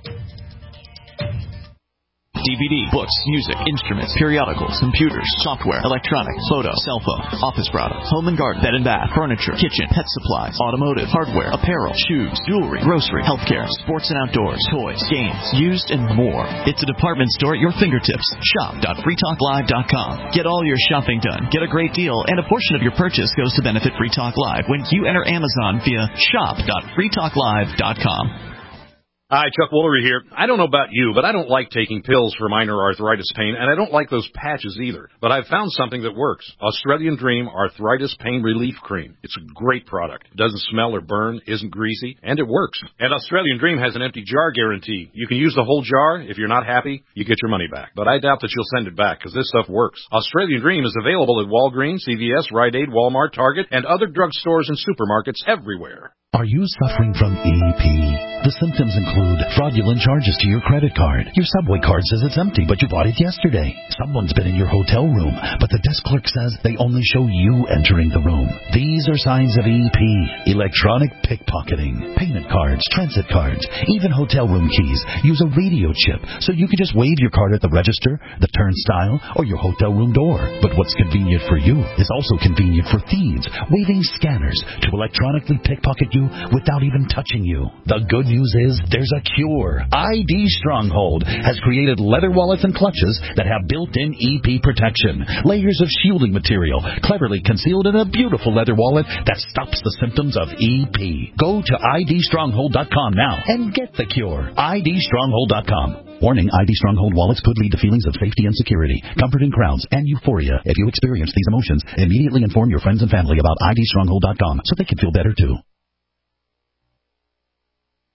D V D, books, music, instruments, periodicals, computers, software, electronics, photo, cell phone, office products, home and garden, bed and bath, furniture, kitchen, pet supplies, automotive, hardware, apparel, shoes, jewelry, grocery, healthcare, sports and outdoors, toys, games, used, and more. It's a department store at your fingertips. shop dot free talk live dot com. Get all your shopping done, get a great deal, and a portion of your purchase goes to benefit Free Talk Live when you enter Amazon via shop dot free talk live dot com. Hi, Chuck Woolery here. I don't know about you, but I don't like taking pills for minor arthritis pain, and I don't like those patches either. But I've found something that works. Australian Dream Arthritis Pain Relief Cream. It's a great product. It doesn't smell or burn, isn't greasy, and it works. And Australian Dream has an empty jar guarantee. You can use the whole jar. If you're not happy, you get your money back. But I doubt that you'll send it back, because this stuff works. Australian Dream is available at Walgreens, C V S, Rite Aid, Walmart, Target, and other drugstores and supermarkets everywhere. Are you suffering from E P? The symptoms include fraudulent charges to your credit card. Your subway card says it's empty, but you bought it yesterday. Someone's been in your hotel room, but the desk clerk says they only show you entering the room. These are signs of E P. Electronic pickpocketing. Payment cards, transit cards, even hotel room keys use a radio chip, so you can just wave your card at the register, the turnstile, or your hotel room door. But what's convenient for you is also convenient for thieves, waving scanners to electronically pickpocket you without even touching you. The good news is there's a cure. I D Stronghold has created leather wallets and clutches that have built-in E P protection. Layers of shielding material cleverly concealed in a beautiful leather wallet that stops the symptoms of E P. Go to I D stronghold dot com now and get the cure. I D stronghold dot com. Warning, I D Stronghold wallets could lead to feelings of safety and security, comfort in crowds, and euphoria. If you experience these emotions, immediately inform your friends and family about I D stronghold dot com so they can feel better too.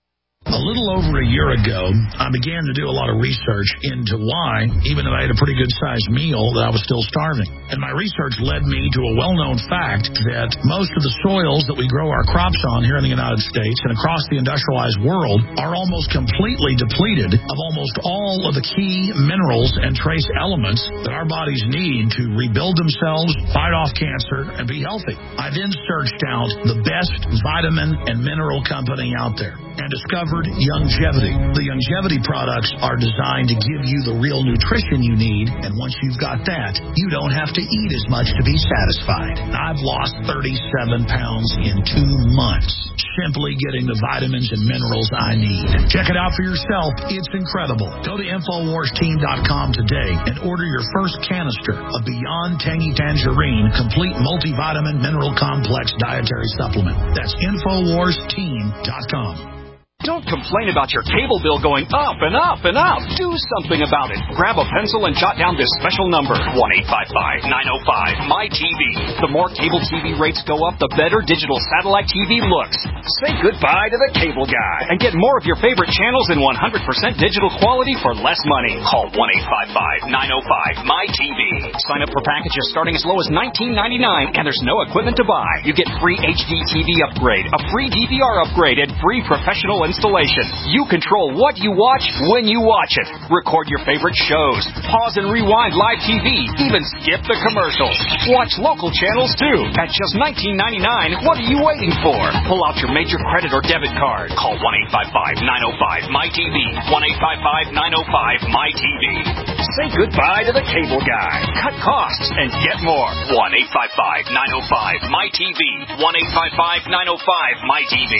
A little over a year ago, I began to do a lot of research into why, even though I had a pretty good-sized meal, that I was still starving. And my research led me to a well-known fact that most of the soils that we grow our crops on here in the United States and across the industrialized world are almost completely depleted of almost all of the key minerals and trace elements that our bodies need to rebuild themselves, fight off cancer, and be healthy. I then searched out the best vitamin and mineral company out there and discovered Youngevity. The Youngevity products are designed to give you the real nutrition you need, and once you've got that, you don't have to eat as much to be satisfied. I've lost thirty-seven pounds in two months, simply getting the vitamins and minerals I need. Check it out for yourself. It's incredible. Go to Infowars Team dot com today and order your first canister of Beyond Tangy Tangerine Complete Multivitamin Mineral Complex Dietary Supplement. That's Infowars Team dot com. Don't complain about your cable bill going up and up and up. Do something about it. Grab a pencil and jot down this special number, one eight five five, nine oh five, M Y T V. The more cable T V rates go up, the better digital satellite T V looks. Say goodbye to the cable guy and get more of your favorite channels in one hundred percent digital quality for less money. Call one eight five five, nine oh five, M Y T V. Sign up for packages starting as low as nineteen ninety-nine, and there's no equipment to buy. You get free H D T V upgrade, a free D V R upgrade, and free professional installation. You control what you watch when you watch it. Record your favorite shows. Pause and rewind live T V. Even skip the commercials. Watch local channels too. At just nineteen ninety-nine, what are you waiting for? Pull out your major credit or debit card. Call one eight five five, nine oh five, M Y T V. one eight five five, nine oh five, M Y T V. Say goodbye to the cable guy. Cut costs and get more. one eight five five, nine oh five, M Y T V. one eight five five, nine oh five, M Y T V.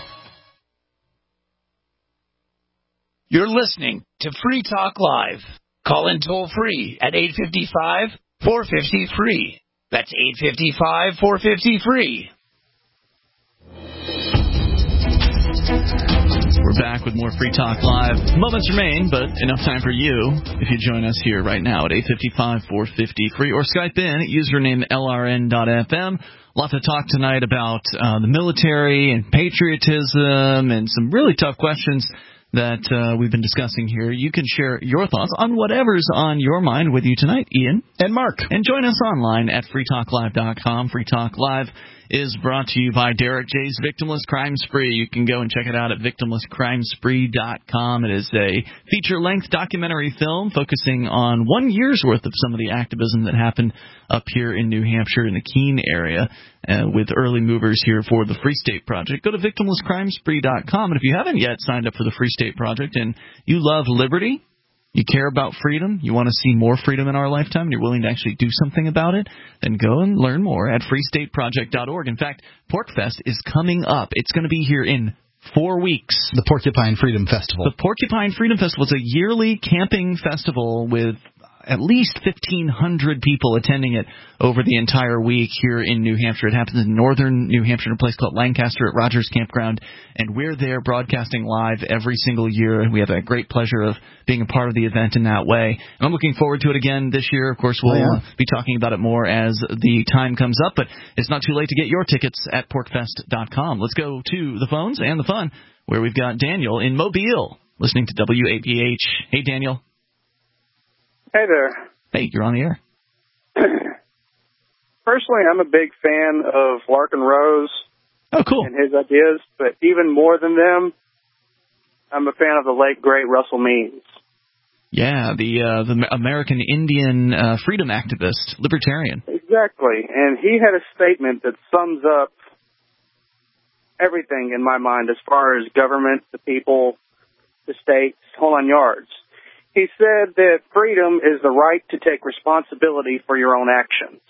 You're listening to Free Talk Live. Call in toll free at eight five five, four five zero, free. That's eight five five, four five zero, free. We're back with more Free Talk Live. Moments remain, but enough time for you if you join us here right now at eight five five, four five zero, free, or Skype in at username L R N dot F M. A lot to talk tonight about uh, the military and patriotism and some really tough questions that uh, we've been discussing here. You can share your thoughts on whatever's on your mind with you tonight, Ian. And Mark. And join us online at free talk live dot com. Free Talk Live is brought to you by Derek J's Victimless Crime Spree. You can go and check it out at victimless crime spree dot com. It is a feature-length documentary film focusing on one year's worth of some of the activism that happened up here in New Hampshire in the Keene area uh, with early movers here for the Free State Project. Go to victimless crime spree dot com. And if you haven't yet signed up for the Free State Project and you love liberty, you care about freedom, you want to see more freedom in our lifetime, and you're willing to actually do something about it, then go and learn more at free state project dot org. In fact, PorcFest is coming up. It's going to be here in four weeks. The Porcupine Freedom Festival. The Porcupine Freedom Festival is a yearly camping festival with at least fifteen hundred people attending it over the entire week here in New Hampshire. It happens in northern New Hampshire in a place called Lancaster at Rogers Campground, and we're there broadcasting live every single year, and we have a great pleasure of being a part of the event in that way. And I'm looking forward to it again this year. Of course, we'll oh, yeah. be talking about it more as the time comes up, but it's not too late to get your tickets at porc fest dot com. Let's go to the phones and the fun, where we've got Daniel in Mobile listening to W A P H. Hey, Daniel. Hey there. Hey, you're on the air. Personally, I'm a big fan of Larkin Rose. Oh, cool. And his ideas, but even more than them, I'm a fan of the late, great Russell Means. Yeah, the uh, the American Indian uh, freedom activist, libertarian. Exactly. And he had a statement that sums up everything in my mind as far as government, the people, the states, whole nine yards. He said that freedom is the right to take responsibility for your own actions.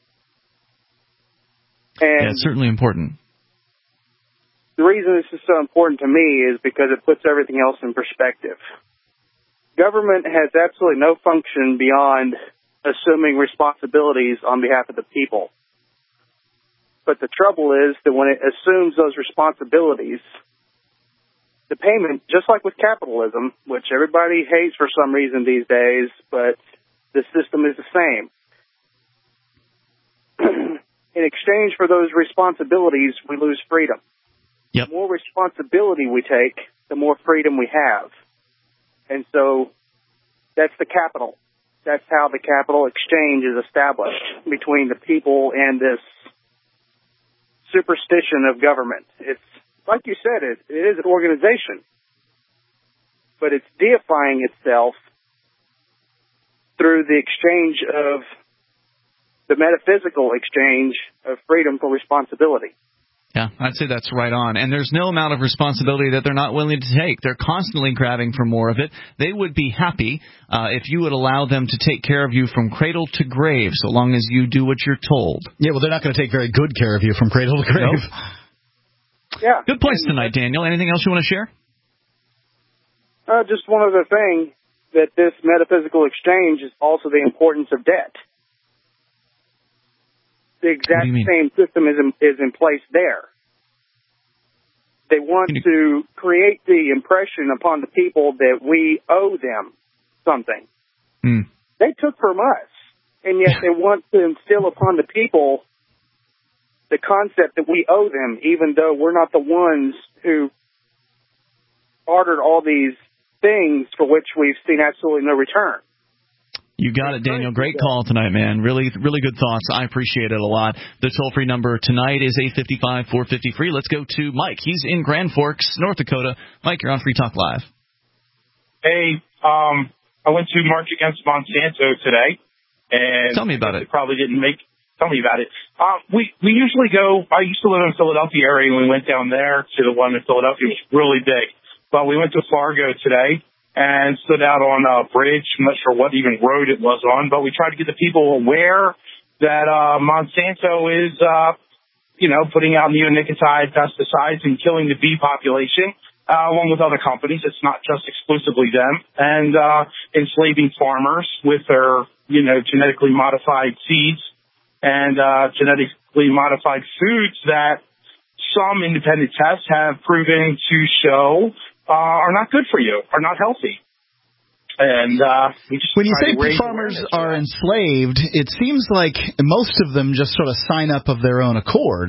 And yeah, it's certainly important. The reason this is so important to me is because it puts everything else in perspective. Government has absolutely no function beyond assuming responsibilities on behalf of the people. But the trouble is that when it assumes those responsibilities, the payment, just like with capitalism, which everybody hates for some reason these days, but the system is the same. In exchange for those responsibilities, we lose freedom. Yep. The more responsibility we take, the more freedom we have. And so that's the capital. That's how the capital exchange is established between the people and this superstition of government. It's, like you said, it, it is an organization, but it's deifying itself through the exchange of the metaphysical exchange of freedom for responsibility. Yeah, I'd say that's right on. And there's no amount of responsibility that they're not willing to take. They're constantly grabbing for more of it. They would be happy uh, if you would allow them to take care of you from cradle to grave, so long as you do what you're told. Yeah, well, they're not going to take very good care of you from cradle to grave. Nope. Yeah. Good points tonight, Daniel. Anything else you want to share? Uh, just one other thing, that this metaphysical exchange is also the importance of debt. The exact same system is in, is in place there. They want to create the impression upon the people that we owe them something. Mm. They took from us, and yet they want to instill upon the people the concept that we owe them, even though we're not the ones who ordered all these things for which we've seen absolutely no return. You got it, Daniel. Great call tonight, man. Really, really good thoughts. I appreciate it a lot. The toll-free number tonight is eight five five, four five zero, free. Let's go to Mike. He's in Grand Forks, North Dakota. Mike, you're on Free Talk Live. Hey, um, I went to March Against Monsanto today, and tell me about it. Probably didn't make. Tell me about it. Um, we we usually go. I used to live in the Philadelphia area, and we went down there to the one in Philadelphia. It was really big, but we went to Fargo today and stood out on a bridge. I'm not sure what even road it was on, but we tried to get the people aware that uh, Monsanto is, uh, you know, putting out neonicotide pesticides and killing the bee population, uh, along with other companies. It's not just exclusively them, and uh, enslaving farmers with their, you know, genetically modified seeds and uh, genetically modified foods that some independent tests have proven to show Uh, are not good for you, are not healthy. And uh, we just when you say farmers are enslaved, it seems like most of them just sort of sign up of their own accord.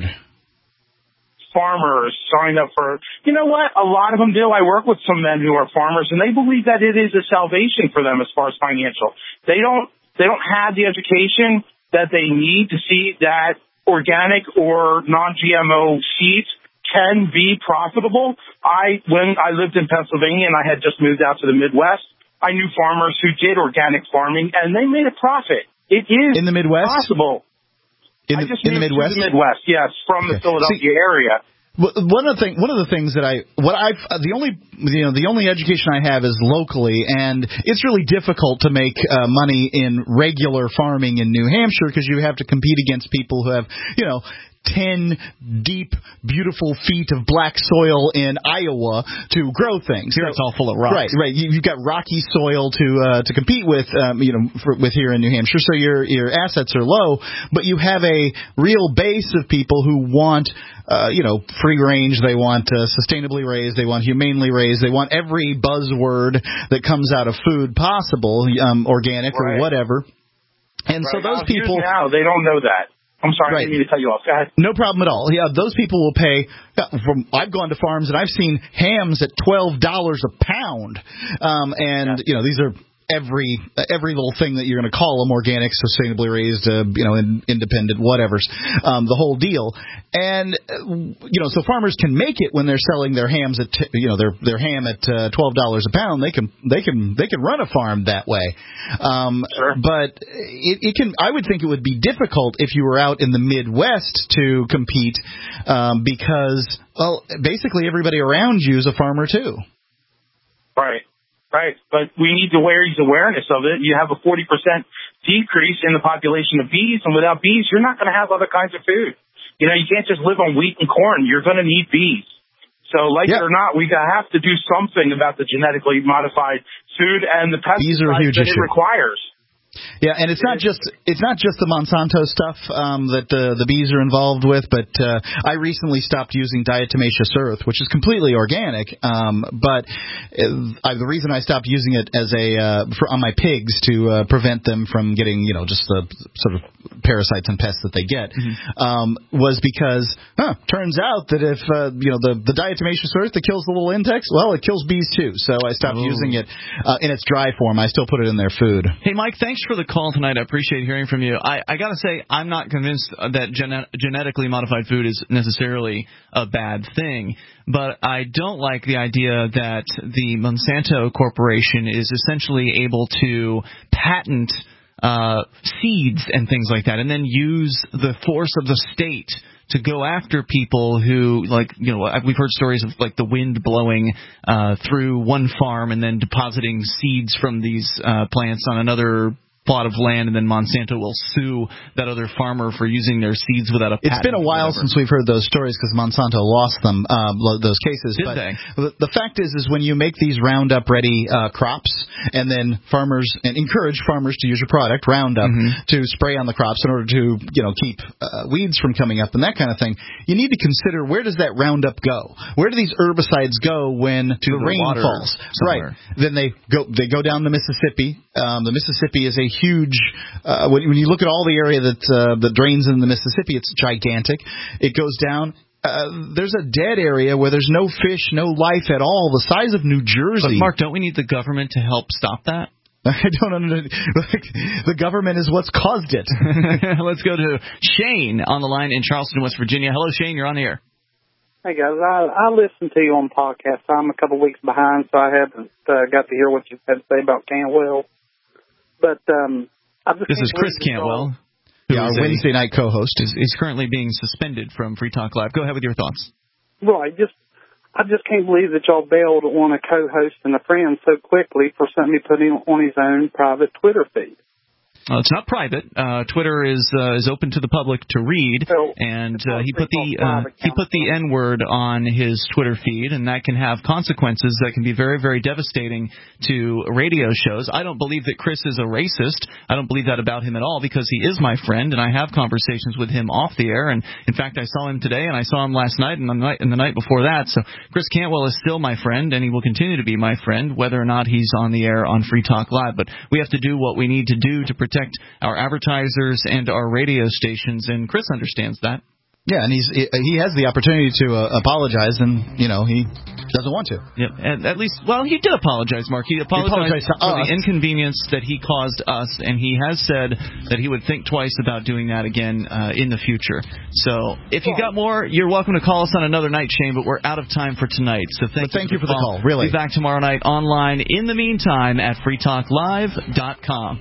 Farmers sign up for, you know what, a lot of them do. I work with some men who are farmers, and they believe that it is a salvation for them as far as financial. They don't, they don't have the education that they need to see that organic or non-G M O seeds can be profitable. I, when I lived in Pennsylvania and I had just moved out to the Midwest, I knew farmers who did organic farming and they made a profit. It is in the Midwest possible. In the, I just in moved the Midwest, to the Midwest, yes, from okay. the Philadelphia See, area. One of the thing, one of the things that I, what I've, the only, you know, the only education I have is locally, and it's really difficult to make uh, money in regular farming in New Hampshire because you have to compete against people who have, you know, ten deep, beautiful feet of black soil in Iowa to grow things. Here so, it's all full of rocks. Right, right. You, you've got rocky soil to uh, to compete with, um, you know, for, with here in New Hampshire. So your your assets are low, but you have a real base of people who want, uh, you know, free range. They want uh, sustainably raised. They want humanely raised. They want every buzzword that comes out of food possible, um, organic right. or whatever. And right. so those now, people now they don't know that. I'm sorry, right. I didn't mean to cut you off. Go ahead. No problem at all. Yeah, those people will pay. From I've gone to farms and I've seen hams at twelve dollars a pound, um, and yeah. you know these are every every little thing that you're going to call them organic, sustainably raised, uh, you know, in, independent, whatever's um, the whole deal. And uh, you know, so farmers can make it when they're selling their hams at t- you know their their ham at uh, twelve dollars a pound. They can they can they can run a farm that way. Um, sure. But it, it can. I would think it would be difficult if you were out in the Midwest to compete um, because well, basically everybody around you is a farmer too. Right. Right, but we need to raise awareness of it. You have a forty percent decrease in the population of bees, and without bees, you're not going to have other kinds of food. You know, you can't just live on wheat and corn. You're going to need bees. So, like yep. it or not, we have to do something about the genetically modified food and the pesticides that issue. It requires. Yeah, and it's not just it's not just the Monsanto stuff um, that the the bees are involved with, but uh, I recently stopped using diatomaceous earth, which is completely organic. Um, but uh, I, the reason I stopped using it as a uh, for, on my pigs to uh, prevent them from getting, you know, just the sort of parasites and pests that they get mm-hmm. um, was because huh, turns out that if uh, you know the the diatomaceous earth that kills the little insects, well, it kills bees too. So I stopped oh. using it uh, in its dry form. I still put it in their food. Hey, Mike, thanks for the call tonight. I appreciate hearing from you. I, I got to say, I'm not convinced that gene- genetically modified food is necessarily a bad thing, but I don't like the idea that the Monsanto Corporation is essentially able to patent uh, seeds and things like that, and then use the force of the state to go after people who, like, you know, we've heard stories of, like, the wind blowing uh, through one farm and then depositing seeds from these uh, plants on another plot of land, and then Monsanto will sue that other farmer for using their seeds without a patent. It's been a while since we've heard those stories because Monsanto lost them, um, those cases. Did but they? The fact is, is when you make these Roundup-ready uh, crops, and then farmers and encourage farmers to use your product, Roundup, mm-hmm. to spray on the crops in order to, you know, keep uh, weeds from coming up and that kind of thing, you need to consider where does that Roundup go? Where do these herbicides go when to the, the rain falls? Right. Then they go they go down the Mississippi. Um, the Mississippi is a huge. Uh, when, when you look at all the area that uh, that drains in the Mississippi, it's gigantic. It goes down. Uh, there's a dead area where there's no fish, no life at all, the size of New Jersey. But Mark, don't we need the government to help stop that? I don't understand. The government is what's caused it. Let's go to Shane on the line in Charleston, West Virginia. Hello, Shane. You're on the air. Hey, guys. I, I listen to you on podcasts. I'm a couple weeks behind, so I haven't uh, got to hear what you had to say about Cantwell. But um, I just this is Chris Cantwell. Yeah, our Wednesday night co-host. Is, is currently being suspended from Free Talk Live. Go ahead with your thoughts. Right. Just I just can't believe that y'all bailed on a co-host and a friend so quickly for something he put in on his own private Twitter feed. Uh, it's not private. Uh, Twitter is uh, is open to the public to read, and uh, he put the uh, he put the N-word on his Twitter feed, and that can have consequences that can be very, very devastating to radio shows. I don't believe that Chris is a racist. I don't believe that about him at all because he is my friend, and I have conversations with him off the air. And in fact, I saw him today, and I saw him last night, and the night and the night before that. So Chris Cantwell is still my friend, and he will continue to be my friend, whether or not he's on the air on Free Talk Live. But we have to do what we need to do to protect our advertisers and our radio stations, and Chris understands that. Yeah, and he's he has the opportunity to uh, apologize, and you know he doesn't want to. Yep, and at least, well, he did apologize, Mark. He apologized, he apologized to for us. the inconvenience that he caused us, and he has said that he would think twice about doing that again uh, in the future. So, if you got more, you're welcome to call us on another night, Shane. But we're out of time for tonight. So thank, thank you, you for the the call. call. Really, be back tomorrow night online. In the meantime, at free talk live dot com.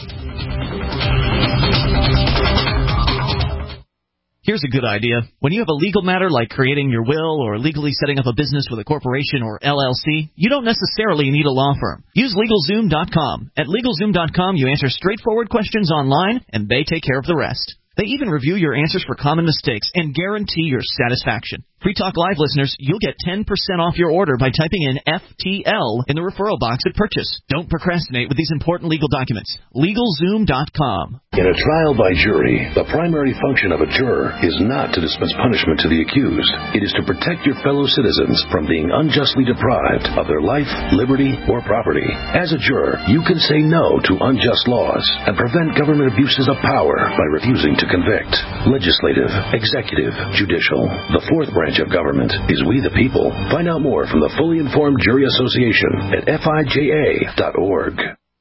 Here's a good idea. When you have a legal matter like creating your will or legally setting up a business with a corporation or L L C, you don't necessarily need a law firm. Use LegalZoom dot com. At LegalZoom dot com, you answer straightforward questions online, and they take care of the rest. They even review your answers for common mistakes and guarantee your satisfaction. Free Talk Live listeners, you'll get ten percent off your order by typing in F T L in the referral box at purchase. Don't procrastinate with these important legal documents. LegalZoom dot com. In a trial by jury, the primary function of a juror is not to dispense punishment to the accused. It is to protect your fellow citizens from being unjustly deprived of their life, liberty, or property. As a juror, you can say no to unjust laws and prevent government abuses of power by refusing to convict. Legislative, executive, judicial. The fourth branch of government is we the people. Find out more from the Fully Informed Jury Association at F I J A dot org.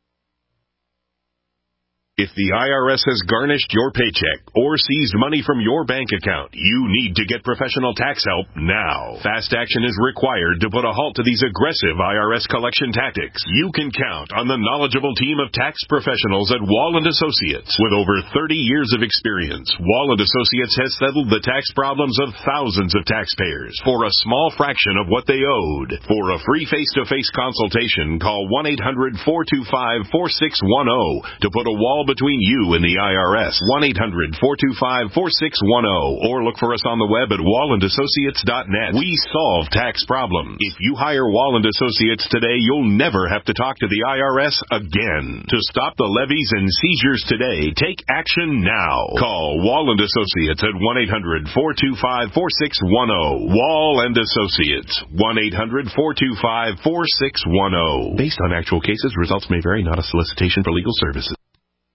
If the I R S has garnished your paycheck or seized money from your bank account, you need to get professional tax help now. Fast action is required to put a halt to these aggressive I R S collection tactics. You can count on the knowledgeable team of tax professionals at Wall and Associates. With over thirty years of experience, Wall and Associates has settled the tax problems of thousands of taxpayers for a small fraction of what they owed. For a free face-to-face consultation, call one eight hundred four two five four six one zero to put a wall between you and the I R S. one eight hundred four two five four six one zero or look for us on the web at wall and associates dot net. We solve tax problems. If you hire Wall and Associates today, you'll never have to talk to the I R S again. To stop the levies and seizures today, take action now. Call Wall and Associates at one eight hundred four two five four six one zero. Wall and Associates, one eight hundred four two five four six one zero. Based on actual cases, results may vary, not a solicitation for legal services.